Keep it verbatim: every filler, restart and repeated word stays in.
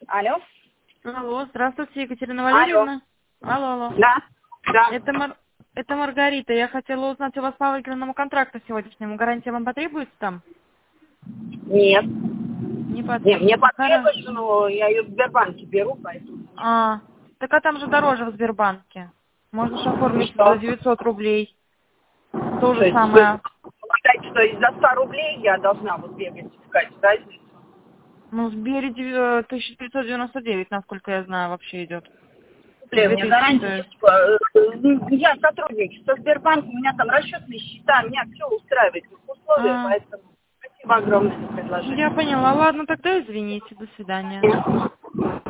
Алло. Алло, здравствуйте, Екатерина Алло. Валерьевна. Алло, алло. Да. Да. Это, Мар... Это Маргарита. Я хотела узнать у вас по выигранному контракту сегодняшнему. Гарантия вам потребуется там? Нет. Не Нет, мне потребуется. Хорошо. потребуется, но я ее в Сбербанке беру, поэтому нет. А, так а там же дороже в Сбербанке. Можно же И оформить за что? девятьсот рублей. То То же есть вы самое. считаете, что из-за ста рублей я должна вот бегать искать разницу? Ну, в Сбере дев- тысяча девятьсот девяносто девять, насколько я знаю, вообще идет. Бля, у Две меня тысячи гарантия стоит. есть. э, э, Я сотрудник со Сбербанком, у меня там расчетные счета, меня все устраивает в их условиях, А, поэтому спасибо огромное за я предложение. поняла. Ладно, тогда извините. До свидания.